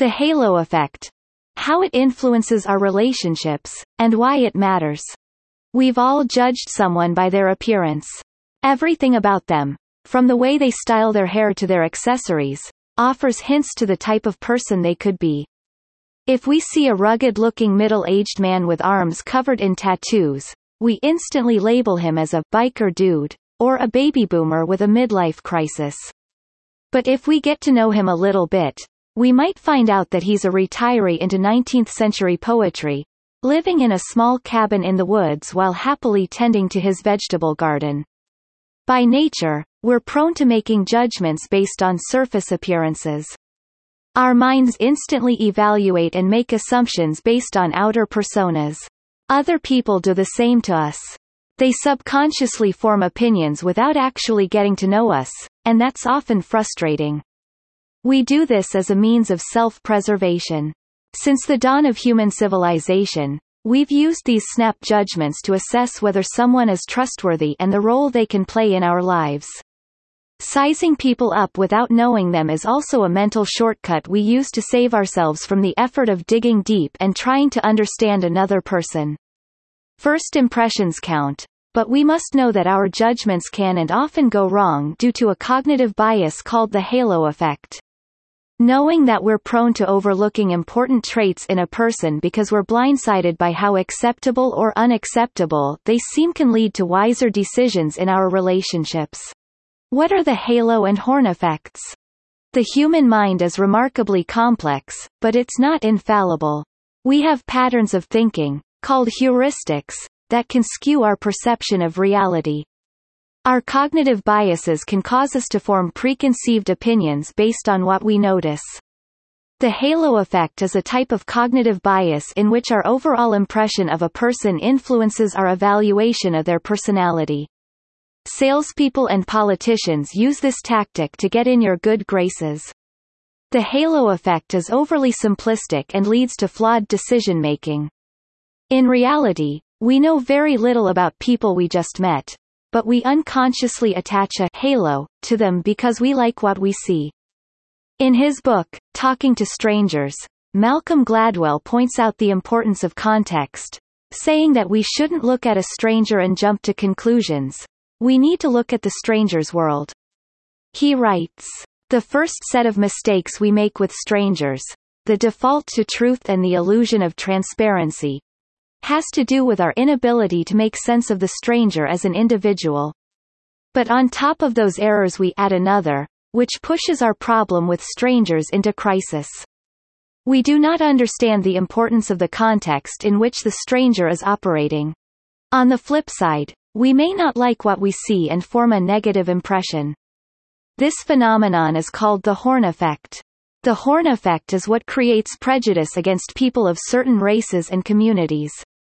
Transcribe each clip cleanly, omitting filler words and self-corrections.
The halo effect. How it influences our relationships, and why it matters. We've all judged someone by their appearance. Everything about them, from the way they style their hair to their accessories, offers hints to the type of person they could be. If we see a rugged-looking middle-aged man with arms covered in tattoos, we instantly label him as a biker dude, or a baby boomer with a midlife crisis. But if we get to know him a little bit, we might find out that he's a retiree into 19th-century poetry, living in a small cabin in the woods while happily tending to his vegetable garden. By nature, we're prone to making judgments based on surface appearances. Our minds instantly evaluate and make assumptions based on outer personas. Other people do the same to us. They subconsciously form opinions without actually getting to know us, and that's often frustrating. We do this as a means of self-preservation. Since the dawn of human civilization, we've used these snap judgments to assess whether someone is trustworthy and the role they can play in our lives. Sizing people up without knowing them is also a mental shortcut we use to save ourselves from the effort of digging deep and trying to understand another person. First impressions count, but we must know that our judgments can and often go wrong due to a cognitive bias called the halo effect. Knowing that we're prone to overlooking important traits in a person because we're blindsided by how acceptable or unacceptable they seem can lead to wiser decisions in our relationships. What are the halo and horn effects? The human mind is remarkably complex, but it's not infallible. We have patterns of thinking, called heuristics, that can skew our perception of reality. Our cognitive biases can cause us to form preconceived opinions based on what we notice. The halo effect is a type of cognitive bias in which our overall impression of a person influences our evaluation of their personality. Salespeople and politicians use this tactic to get in your good graces. The halo effect is overly simplistic and leads to flawed decision-making. In reality, we know very little about people we just met, but we unconsciously attach a halo to them because we like what we see. In his book, Talking to Strangers, Malcolm Gladwell points out the importance of context, saying that we shouldn't look at a stranger and jump to conclusions. We need to look at the stranger's world. He writes, "The first set of mistakes we make with strangers, the default to truth and the illusion of transparency, has to do with our inability to make sense of the stranger as an individual. But on top of those errors we add another, which pushes our problem with strangers into crisis. We do not understand the importance of the context in which the stranger is operating. On the flip side, we may not like what we see and form a negative impression. This phenomenon is called the horn effect. The horn effect is what creates prejudice against people of certain races and communities.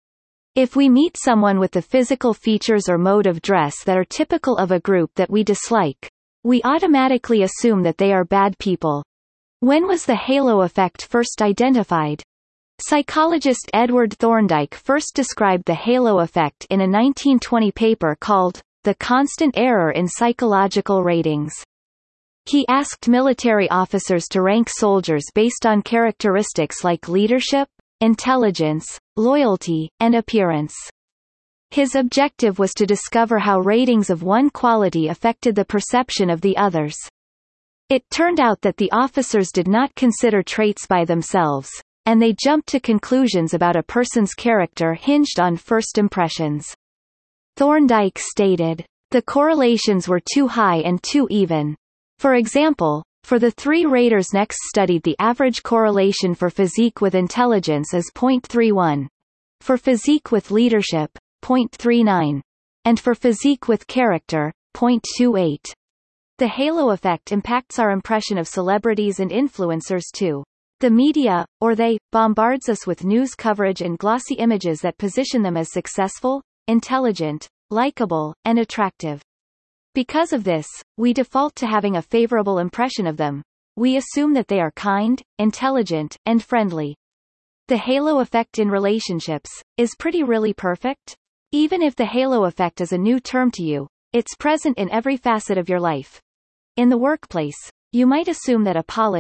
If we meet someone with the physical features or mode of dress that are typical of a group that we dislike, we automatically assume that they are bad people. When was the halo effect first identified? Psychologist Edward Thorndike first described the halo effect in a 1920 paper called The Constant Error in Psychological Ratings. He asked military officers to rank soldiers based on characteristics like leadership, intelligence, loyalty, and appearance. His objective was to discover how ratings of one quality affected the perception of the others. It turned out that the officers did not consider traits by themselves, and they jumped to conclusions about a person's character hinged on first impressions. Thorndike stated, "The correlations were too high and too even. For example, for the three raters next studied the average correlation for physique with intelligence as 0.31, for physique with leadership, 0.39, and for physique with character, 0.28. The halo effect impacts our impression of celebrities and influencers too. The media, or they, bombards us with news coverage and glossy images that position them as successful, intelligent, likable, and attractive. Because of this, we default to having a favorable impression of them. We assume that they are kind, intelligent, and friendly. The halo effect in relationships, is pretty really perfect? Even if the halo effect is a new term to you, it's present in every facet of your life. In the workplace, you might assume that a polished,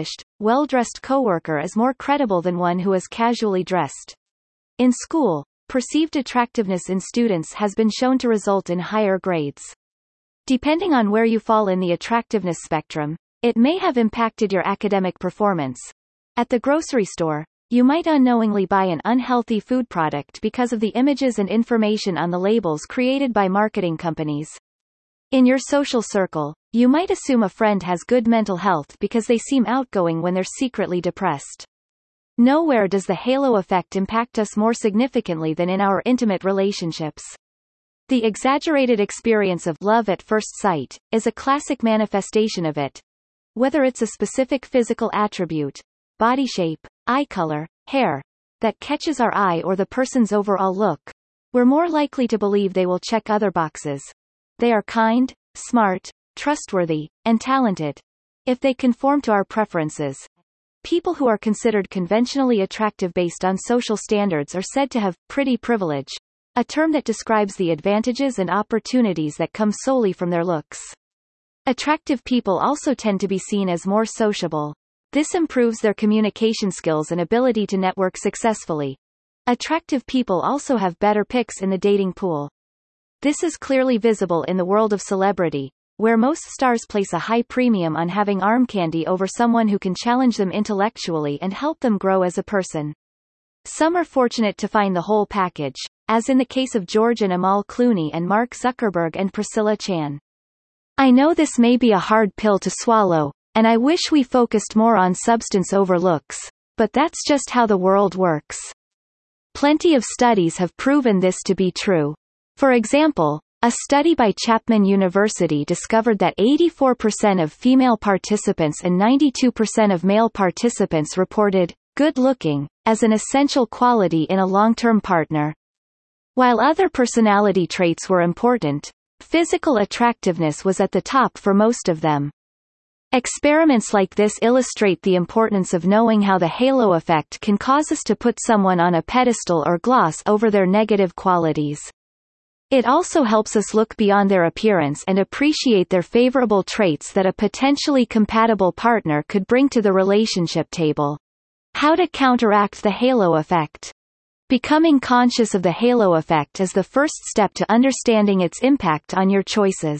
well-dressed coworker is more credible than one who is casually dressed. In school, perceived attractiveness in students has been shown to result in higher grades. Depending on where you fall in the attractiveness spectrum, it may have impacted your academic performance. At the grocery store, you might unknowingly buy an unhealthy food product because of the images and information on the labels created by marketing companies. In your social circle, you might assume a friend has good mental health because they seem outgoing when they're secretly depressed. Nowhere does the halo effect impact us more significantly than in our intimate relationships. The exaggerated experience of love at first sight is a classic manifestation of it. Whether it's a specific physical attribute, body shape, eye color, hair, that catches our eye or the person's overall look, we're more likely to believe they will check other boxes. They are kind, smart, trustworthy, and talented. If they conform to our preferences. People who are considered conventionally attractive based on social standards are said to have pretty privilege, a term that describes the advantages and opportunities that come solely from their looks. Attractive people also tend to be seen as more sociable. This improves their communication skills and ability to network successfully. Attractive people also have better picks in the dating pool. This is clearly visible in the world of celebrity, where most stars place a high premium on having arm candy over someone who can challenge them intellectually and help them grow as a person. Some are fortunate to find the whole package, as in the case of George and Amal Clooney and Mark Zuckerberg and Priscilla Chan. I know this may be a hard pill to swallow, and I wish we focused more on substance over looks, but that's just how the world works. Plenty of studies have proven this to be true. For example, a study by Chapman University discovered that 84% of female participants and 92% of male participants reported good-looking as an essential quality in a long-term partner. While other personality traits were important, physical attractiveness was at the top for most of them. Experiments like this illustrate the importance of knowing how the halo effect can cause us to put someone on a pedestal or gloss over their negative qualities. It also helps us look beyond their appearance and appreciate their favorable traits that a potentially compatible partner could bring to the relationship table. How to counteract the halo effect? Becoming conscious of the halo effect is the first step to understanding its impact on your choices.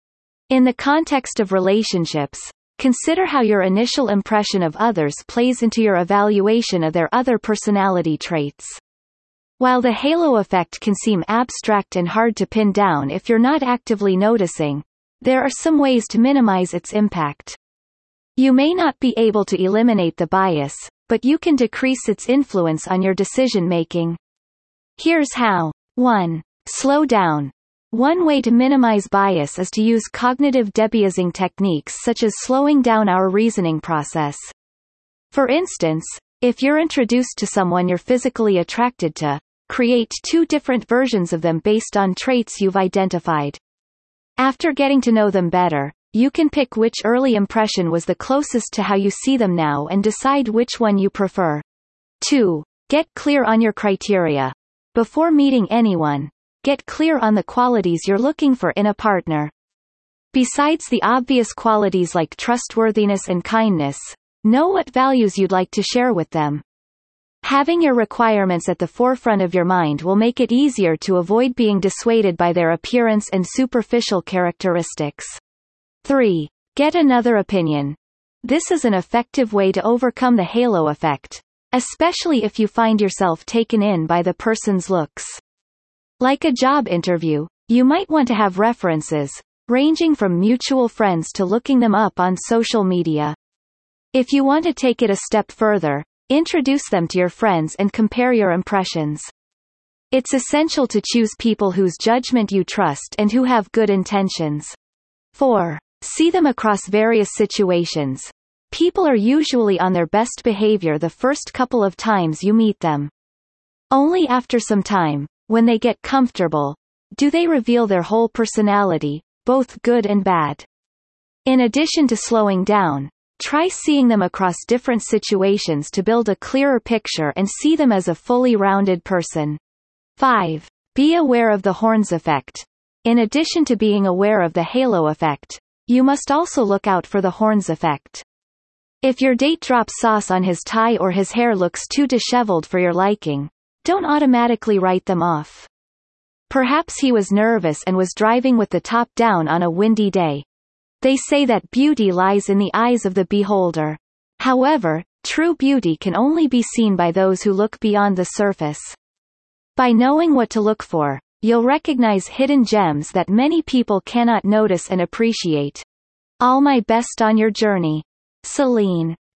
In the context of relationships, consider how your initial impression of others plays into your evaluation of their other personality traits. While the halo effect can seem abstract and hard to pin down if you're not actively noticing, there are some ways to minimize its impact. You may not be able to eliminate the bias, but you can decrease its influence on your decision-making. Here's how. 1. Slow down. One way to minimize bias is to use cognitive debiasing techniques such as slowing down our reasoning process. For instance, if you're introduced to someone you're physically attracted to, create 2 different versions of them based on traits you've identified. After getting to know them better, you can pick which early impression was the closest to how you see them now and decide which one you prefer. 2. Get clear on your criteria. Before meeting anyone, get clear on the qualities you're looking for in a partner. Besides the obvious qualities like trustworthiness and kindness, know what values you'd like to share with them. Having your requirements at the forefront of your mind will make it easier to avoid being dissuaded by their appearance and superficial characteristics. 3. Get another opinion. This is an effective way to overcome the halo effect, especially if you find yourself taken in by the person's looks. Like a job interview, you might want to have references, ranging from mutual friends to looking them up on social media. If you want to take it a step further, introduce them to your friends and compare your impressions. It's essential to choose people whose judgment you trust and who have good intentions. 4. See them across various situations. People are usually on their best behavior the first couple of times you meet them. Only after some time, when they get comfortable, do they reveal their whole personality, both good and bad. In addition to slowing down, try seeing them across different situations to build a clearer picture and see them as a fully rounded person. 5. Be aware of the horns effect. In addition to being aware of the halo effect, you must also look out for the horns effect. If your date drops sauce on his tie or his hair looks too disheveled for your liking, don't automatically write them off. Perhaps he was nervous and was driving with the top down on a windy day. They say that beauty lies in the eyes of the beholder. However, true beauty can only be seen by those who look beyond the surface. By knowing what to look for, you'll recognize hidden gems that many people cannot notice and appreciate. All my best on your journey. Celine.